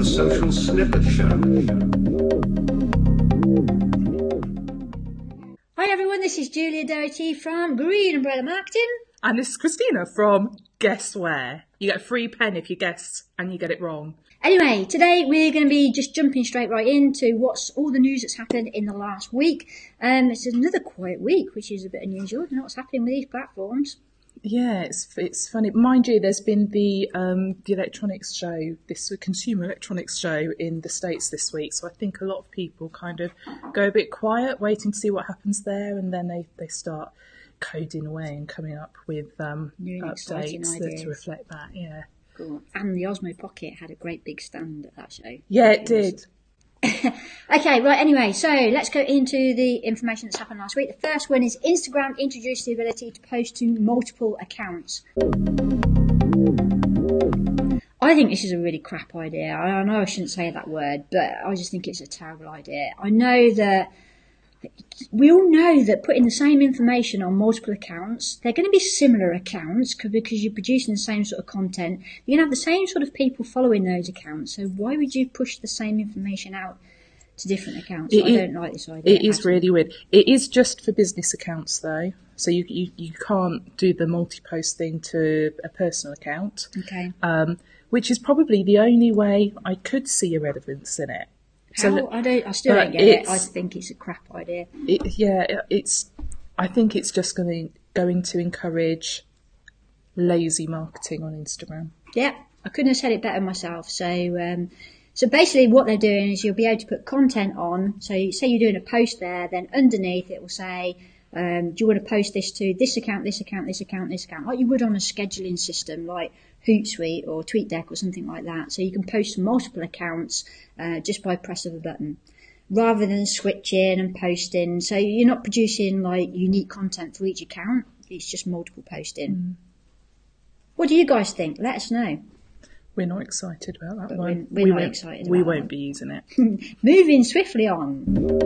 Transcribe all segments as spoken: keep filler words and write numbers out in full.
Social Snippet Show. Hi everyone, this is Julia Doherty from Green Umbrella Marketing. And this is Christina from Guess Where. You get a free pen if you guess and you get it wrong. Anyway, today we're going to be just jumping straight right into what's all the news that's happened in the last week. Um, it's another quiet week, which is a bit unusual. I don't know what's happening with these platforms. Yeah, it's it's funny. Mind you, there's been the um, the electronics show, this consumer electronics show in the States this week. So I think a lot of people kind of go a bit quiet, waiting to see what happens there, and then they, they start coding away and coming up with um, updates that, to reflect that. Yeah. Cool. And the Osmo Pocket had a great big stand at that show. Yeah, it did. Okay, right, anyway, so let's go into the information that's happened last week. The first one is Instagram introduced the ability to post to multiple accounts. I think this is a really crap idea. I know I shouldn't say that word, but I just think it's a terrible idea. I know that we all know that putting the same information on multiple accounts, they're going to be similar accounts because you're producing the same sort of content. You're going to have the same sort of people following those accounts. So why would you push the same information out to different accounts? It I is, don't like this idea. It is really weird. It is just for business accounts though. So you you, you can't do the multi-post thing to a personal account. Okay. Um, which is probably the only way I could see a relevance in it. How? So, I don't. I still don't get it. I think it's a crap idea. It, yeah, it's. I think it's just going to going to encourage lazy marketing on Instagram. Yeah, I couldn't have said it better myself. So, um, so basically, what they're doing is you'll be able to put content on. So, you, say you're doing a post there, then underneath it will say, um, "Do you want to post this to this account, this account, this account, this account?" Like you would on a scheduling system, like Hootsuite or TweetDeck or something like that. So you can post to multiple accounts uh, just by press of a button, rather than switching and posting. So you're not producing like unique content for each account. It's just multiple posting. Mm. What do you guys think? Let us know. We're not excited about that but one. We're, we're we not won't, excited about We that won't one. be using it. Moving swiftly on.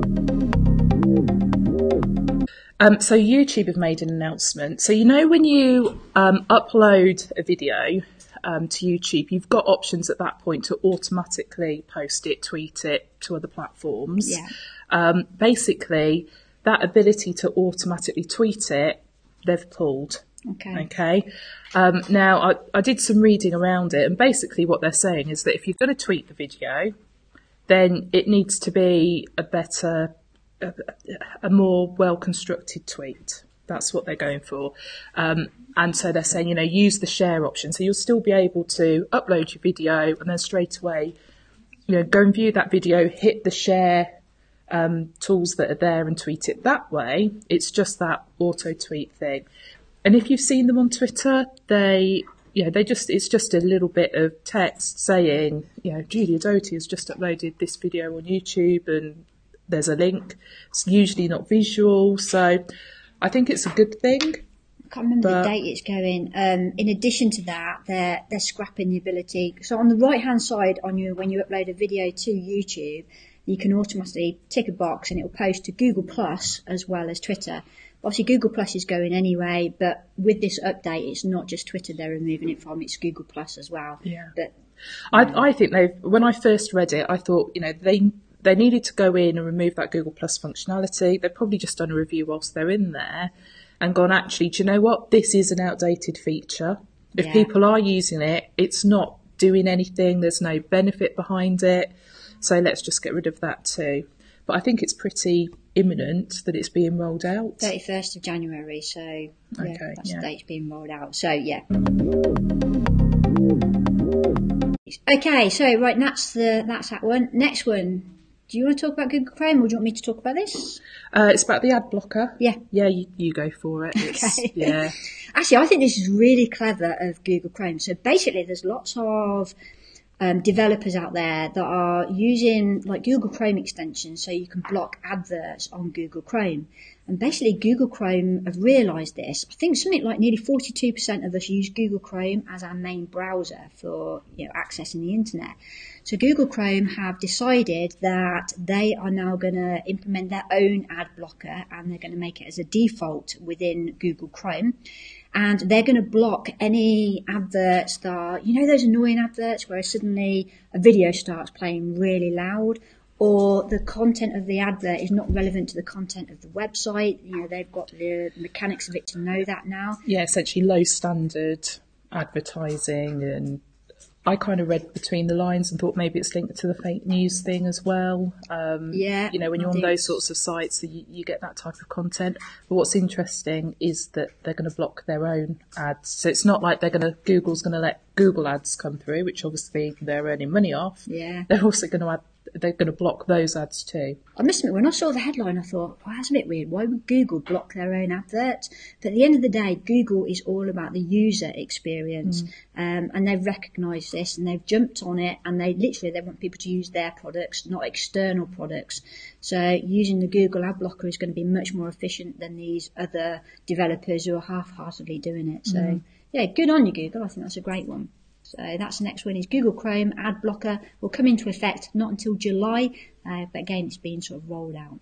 Um, so YouTube have made an announcement. So you know when you um, upload a video um, to YouTube, you've got options at that point to automatically post it, tweet it to other platforms. Yeah. Um, basically, that ability to automatically tweet it, they've pulled. Okay. Okay. Um, now, I, I did some reading around it, and basically what they're saying is that if you're going to tweet the video, then it needs to be a better... A, a more well-constructed tweet. That's what they're going for. Um, and so they're saying, you know, use the share option. So you'll still be able to upload your video and then straight away, you know, go and view that video, hit the share um, tools that are there and tweet it that way. It's just that auto-tweet thing. And if you've seen them on Twitter, they... You know, they just it's just a little bit of text saying, you know, Julia Doherty has just uploaded this video on YouTube and there's a link. It's usually not visual, so I think it's a good thing. I can't remember but... the date it's going. Um, in addition to that, they're they're scrapping the ability. So on the right hand side, on your when you upload a video to YouTube, you can automatically tick a box and it will post to Google Plus as well as Twitter. Obviously, Google Plus is going anyway, but with this update, it's not just Twitter they're removing it from; it's Google Plus as well. Yeah. But I I think they when I first read it, I thought you know they. They needed to go in and remove that Google Plus functionality. They've probably just done a review whilst they're in there and gone, actually, do you know what? This is an outdated feature. If yeah. people are using it, it's not doing anything. There's no benefit behind it. So let's just get rid of that too. But I think it's pretty imminent that it's being rolled out. thirty-first of January. So yeah, okay, that's yeah. the date it's being rolled out. So yeah. Okay, so right, that's the that's that one. Next one. Do you want to talk about Google Chrome or do you want me to talk about this? Uh, it's about the ad blocker. Yeah. Yeah, you, you go for it. It's, okay. Yeah. Actually, I think this is really clever of Google Chrome. So basically, there's lots of um, developers out there that are using like Google Chrome extensions so you can block adverts on Google Chrome. And basically, Google Chrome have realised this. I think something like nearly forty-two percent of us use Google Chrome as our main browser for you know accessing the internet. So Google Chrome have decided that they are now going to implement their own ad blocker and they're going to make it as a default within Google Chrome. and they're going to block any adverts that are, you know, those annoying adverts where suddenly a video starts playing really loud, or the content of the advert is not relevant to the content of the website. You know, they've got the mechanics of it to know that now. Yeah, essentially low standard advertising, and I kind of read between the lines and thought maybe it's linked to the fake news thing as well. Um, yeah. You know, when you're I on think- those sorts of sites, you, you get that type of content. But what's interesting is that they're going to block their own ads. So it's not like they're going to, Google's going to let Google ads come through, which obviously they're earning money off. Yeah. They're also going to add, they're going to block those ads too. I must admit, when I saw the headline, I thought, well, that's a bit weird. Why would Google block their own adverts? But at the end of the day, Google is all about the user experience. Mm. Um, and they've recognised this and they've jumped on it, and they literally, they want people to use their products, not external products. So using the Google ad blocker is going to be much more efficient than these other developers who are half-heartedly doing it. So mm. yeah, good on you, Google. I think that's a great one. So that's the next one is Google Chrome ad blocker will come into effect not until July, uh, but again, it's being sort of rolled out.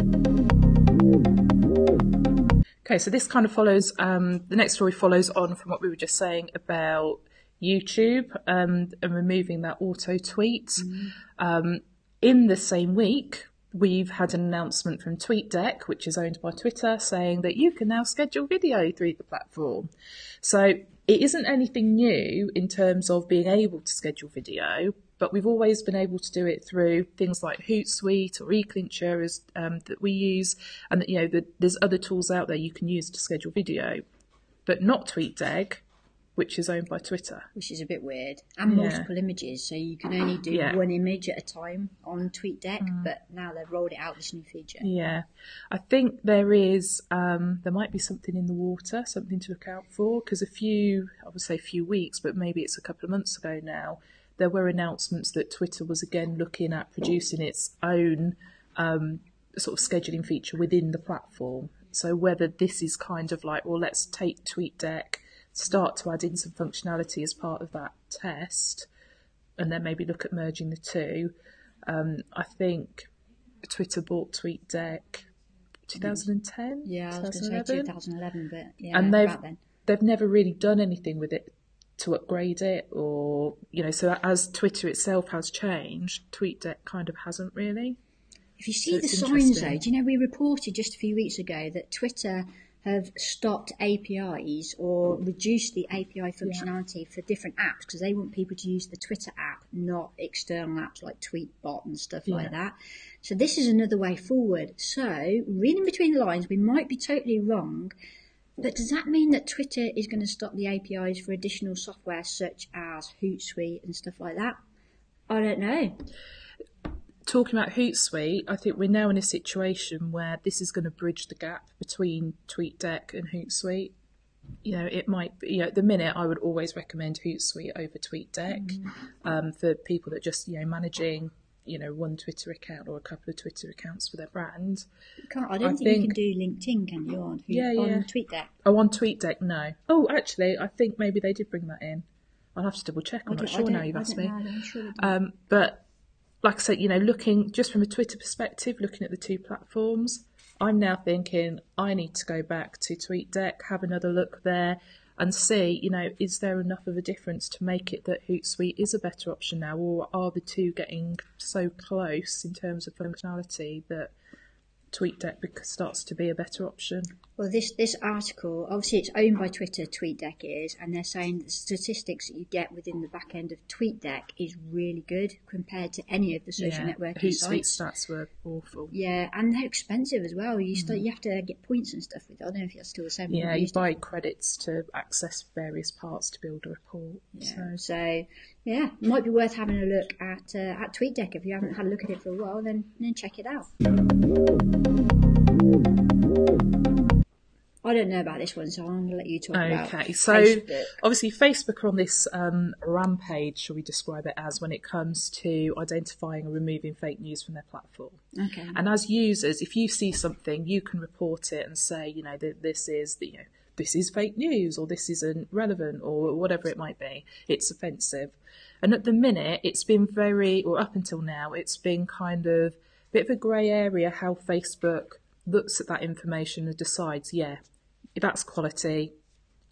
Okay, so this kind of follows, um, the next story follows on from what we were just saying about YouTube um, and removing that auto tweet. Mm-hmm. Um, in the same week, we've had an announcement from TweetDeck, which is owned by Twitter, saying that you can now schedule video through the platform. So it isn't anything new in terms of being able to schedule video, but we've always been able to do it through things like Hootsuite or eClincher as, um, that we use, and that, you know, the, there's other tools out there you can use to schedule video, but not TweetDeck, which is owned by Twitter. Which is a bit weird. And Yeah. multiple images, so you can only do Yeah. one image at a time on TweetDeck, Mm. but now they've rolled it out, this new feature. Yeah, I think there is, um, there might be something in the water, something to look out for, because a few, I would say a few weeks, but maybe it's a couple of months ago now, there were announcements that Twitter was again looking at producing its own um, sort of scheduling feature within the platform. So whether this is kind of like, well, let's take TweetDeck, start to add in some functionality as part of that test, and then maybe look at merging the two. Um, I think Twitter bought TweetDeck twenty ten? Yeah, I was going to say twenty eleven, but yeah, and they've about then. they've never really done anything with it to upgrade it, or, you know, so as Twitter itself has changed, TweetDeck kind of hasn't really. If you see So the it's signs interesting. though, do you know we reported just a few weeks ago that Twitter have stopped A P Is or reduced the A P I functionality for different apps because they want people to use the Twitter app, not external apps like Tweetbot and stuff Yeah. like that. So this is another way forward. So reading between the lines, we might be totally wrong, but does that mean that Twitter is going to stop the A P Is for additional software such as Hootsuite and stuff like that? I don't know. Talking about Hootsuite, I think we're now in a situation where this is going to bridge the gap between TweetDeck and Hootsuite. You know, it might be, you know, at the minute I would always recommend Hootsuite over TweetDeck mm. um, for people that just, you know, managing, you know, one Twitter account or a couple of Twitter accounts for their brand. You can't, I don't I think, think- you can do LinkedIn, can you, on, Yeah, on yeah. TweetDeck? Oh, on TweetDeck, no. Oh, actually, I think maybe they did bring that in. I'll have to double check. I'm I not don't- I sure don't- now you've I asked don't me. know, I'm sure they do. Um, but like I said, you know, looking just from a Twitter perspective, looking at the two platforms, I'm now thinking I need to go back to TweetDeck, have another look there and see, you know, is there enough of a difference to make it that Hootsuite is a better option now, or are the two getting so close in terms of functionality that TweetDeck bec- starts to be a better option? Well, this, this article, obviously it's owned by Twitter, TweetDeck is, and they're saying that the statistics that you get within the back end of TweetDeck is really good compared to any of the social Yeah, networking Hootsuite sites. stats were awful. Yeah, and they're expensive as well. You start, you have to get points and stuff with it. I don't know if that's still the same. Yeah, I've you used it. buy credits to access various parts to build a report. Yeah. So. So, yeah, it might be worth having a look at uh, at TweetDeck. If you haven't had a look at it for a while, then then check it out. I don't know about this one, so I'm going to let you talk about Okay, so Facebook. obviously Facebook are on this um, rampage, shall we describe it as, when it comes to identifying and removing fake news from their platform. Okay. And as users, if you see something, you can report it and say, you know, that this is the, you know, this is fake news, or this isn't relevant, or whatever it might be. It's offensive. And at the minute, it's been very, or up until now, it's been kind of a bit of a grey area how Facebook looks at that information and decides, yeah, that's quality,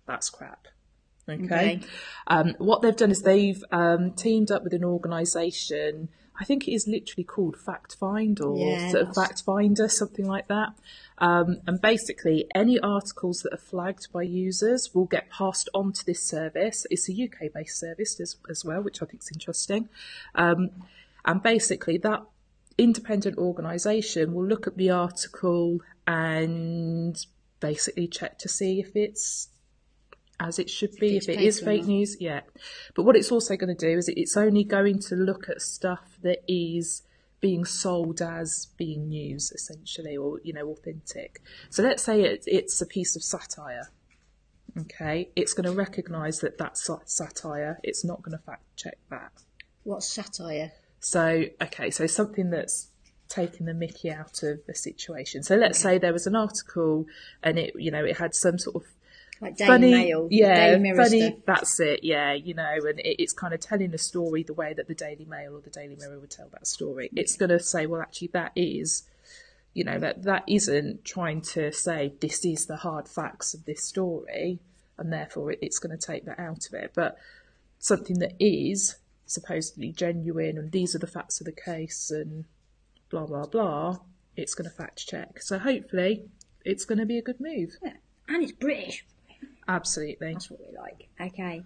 that's crap. Okay. Okay. Um, what they've done is they've um, teamed up with an organisation. I think it is literally called Fact Find or Yeah, sort of that's- Fact Finder, something like that. Um, and basically, any articles that are flagged by users will get passed on to this service. It's a U K-based service as, as well, which I think is interesting. Um, and basically, that independent organisation will look at the article and basically check to see if it's as it should be, If if it's it is fake or fake not. news, yeah. But what it's also going to do is it's only going to look at stuff that is being sold as being news, essentially, or, you know, authentic. So let's say it, it's a piece of satire, okay? It's going to recognise that that's sa- satire. It's not going to fact check that. What's satire? So, okay, so something that's taking the mickey out of the situation. So let's say there was an article and it, you know, it had some sort of Like Daily funny, Mail, yeah, Daily Mirror funny. stuff. That's it, yeah. You know, and it, it's kind of telling the story the way that the Daily Mail or the Daily Mirror would tell that story. It's going to say, well, actually, that is, you know, that that isn't trying to say this is the hard facts of this story, and therefore it, it's going to take that out of it. But something that is supposedly genuine, and these are the facts of the case, and blah blah blah. It's going to fact check. So hopefully, it's going to be a good move. Yeah. And it's British. Absolutely. That's what we like. Okay.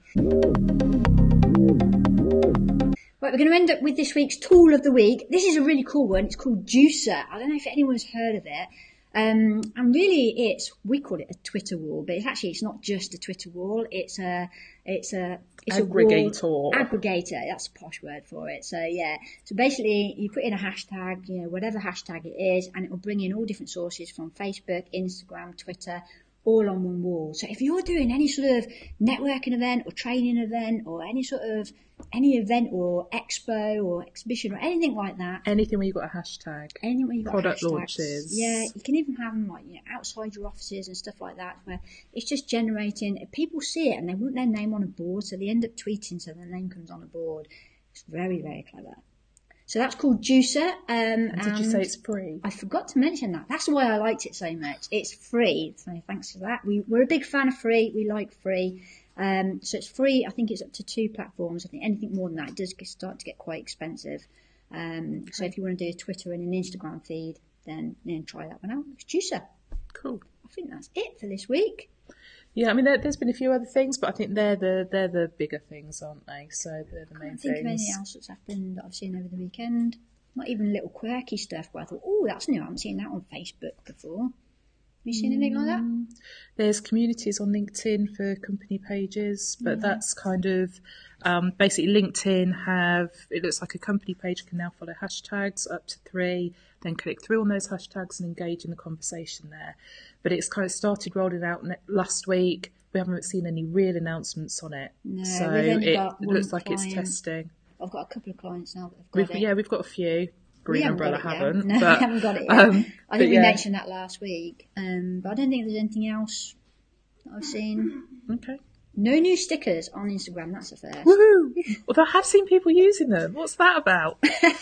Right, we're going to end up with this week's tool of the week. This is a really cool one. It's called Juicer. I don't know if anyone's heard of it. Um, and really, it's we call it a Twitter wall, but it's actually it's not just a Twitter wall. It's a it's a it's Aggregator. a wall, aggregator. That's a posh word for it. So yeah. So basically, you put in a hashtag, you know, whatever hashtag it is, and it will bring in all different sources from Facebook, Instagram, Twitter, all on one wall. So if you're doing any sort of networking event or training event or any sort of any event or expo or exhibition or anything like that, Anything where you've got a hashtag. anything where you've got Product hashtags, launches. yeah, you can even have them like, you know, outside your offices and stuff like that, where it's just generating. If people see it and they want their name on a board, so they end up tweeting, so their name comes on a board. It's very, very clever. So that's called Juicer. Um, And did you say it's free? I forgot to mention that. That's why I liked it so much. It's free, so thanks for that. We, we're a big fan of free. We like free. Um, so it's free. I think it's up to two platforms. I think anything more than that, it does get, start to get quite expensive. Um, so if you want to do a Twitter and an Instagram feed, then, then try that one out. It's Juicer. Cool. I think that's it for this week. Yeah, I mean, there, there's been a few other things, but I think they're the they're the bigger things, aren't they? So they're the I main can't think of things. anything else that's happened that I've seen over the weekend. Not even little quirky stuff where I thought, oh, that's new. I haven't seen that on Facebook before. Have you seen anything like that? There's communities on LinkedIn for company pages, but that's kind of um, basically LinkedIn have, it looks like a company page can now follow hashtags up to three, then click through on those hashtags and engage in the conversation there. But it's kind of started rolling out ne- last week. We haven't seen any real announcements on it. No, so we've only it got one looks like it's client. testing. I've got a couple of clients now that have got We've, it. yeah, we've got a few. Green We haven't Umbrella got it yet. haven't. No, but, we haven't got it yet. Um, I but think we yeah. mentioned that last week. Um, but I don't think there's anything else that I've seen. Okay. No new stickers on Instagram, that's a first. Woohoo! Although I have seen people using them. What's that about?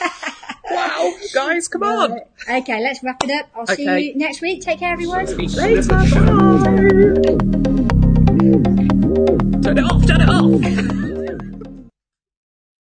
Wow, guys, come on. Right. Okay, let's wrap it up. I'll see Okay. you next week. Take care, everyone. Speak later. Bye. Turn it off, turn it off.